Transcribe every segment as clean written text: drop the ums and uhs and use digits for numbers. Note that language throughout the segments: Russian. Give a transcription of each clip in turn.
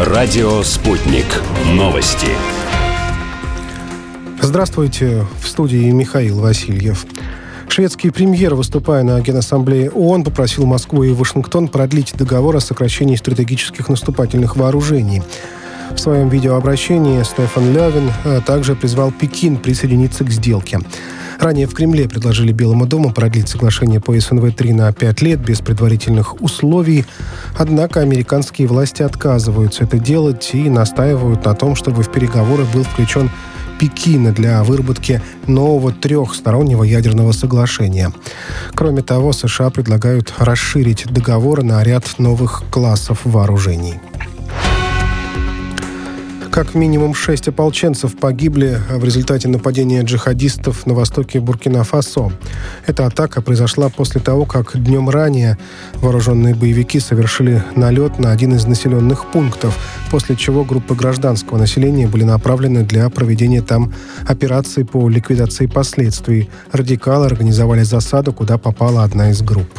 Радио «Спутник». Новости. Здравствуйте. В студии Михаил Васильев. Шведский премьер, выступая на Генассамблее ООН, попросил Москву и Вашингтон продлить договор о сокращении стратегических наступательных вооружений. В своем видеообращении Стефан Лёвин также призвал Пекин присоединиться к сделке. Ранее в Кремле предложили Белому дому продлить соглашение по СНВ-3 на 5 лет без предварительных условий. Однако американские власти отказываются это делать и настаивают на том, чтобы в переговоры был включен Пекин для выработки нового трехстороннего ядерного соглашения. Кроме того, США предлагают расширить договор на ряд новых классов вооружений. Как минимум 6 ополченцев погибли в результате нападения джихадистов на востоке Буркина-Фасо. Эта атака произошла после того, как днем ранее вооруженные боевики совершили налет на один из населенных пунктов, после чего группы гражданского населения были направлены для проведения там операции по ликвидации последствий. Радикалы организовали засаду, куда попала одна из групп.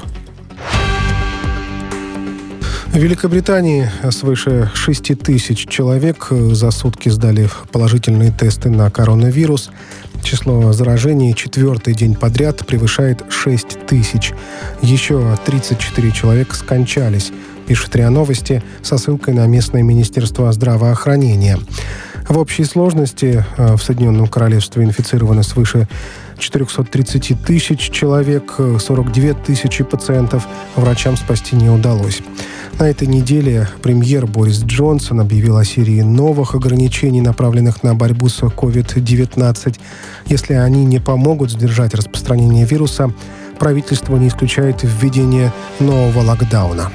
В Великобритании свыше 6 тысяч человек за сутки сдали положительные тесты на коронавирус. Число заражений 4-й день подряд превышает 6 тысяч. Еще 34 человека скончались, пишет РИА Новости со ссылкой на местное министерство здравоохранения. В общей сложности в Соединенном Королевстве инфицированы свыше 430 тысяч человек, 42 тысячи пациентов врачам спасти не удалось. На этой неделе премьер Борис Джонсон объявил о серии новых ограничений, направленных на борьбу с COVID-19. Если они не помогут сдержать распространение вируса, правительство не исключает введение нового локдауна.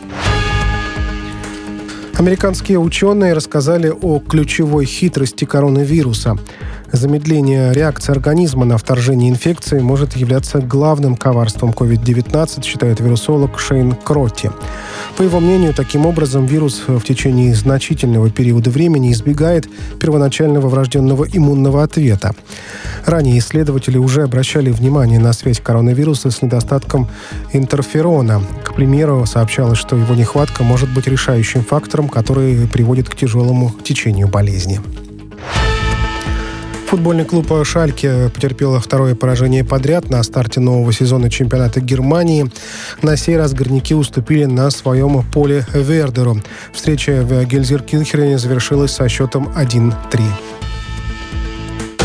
Американские ученые рассказали о ключевой хитрости коронавируса. Замедление реакции организма на вторжение инфекции может являться главным коварством COVID-19, считает вирусолог Шейн Кротти. По его мнению, таким образом вирус в течение значительного периода времени избегает первоначального врожденного иммунного ответа. Ранее исследователи уже обращали внимание на связь коронавируса с недостатком интерферона. К примеру, сообщалось, что его нехватка может быть решающим фактором, который приводит к тяжелому течению болезни. Футбольный клуб «Шальке» потерпел второе поражение подряд на старте нового сезона чемпионата Германии. На сей раз горняки уступили на своем поле Вердеру. Встреча в Гельзенкирхене завершилась со счетом 1-3.